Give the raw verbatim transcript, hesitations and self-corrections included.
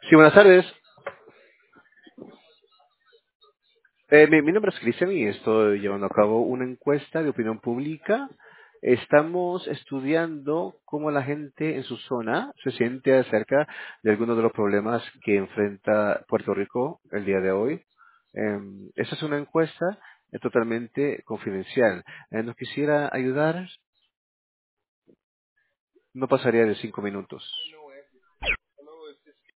Sí, buenas tardes. Eh, mi, mi nombre es Cristian y estoy llevando a cabo una encuesta de opinión pública. Estamos estudiando cómo la gente en su zona se siente acerca de algunos de los problemas que enfrenta Puerto Rico el día de hoy. Eh, esta es una encuesta eh, totalmente confidencial. Eh, ¿Nos quisiera ayudar? No pasaría de cinco minutos.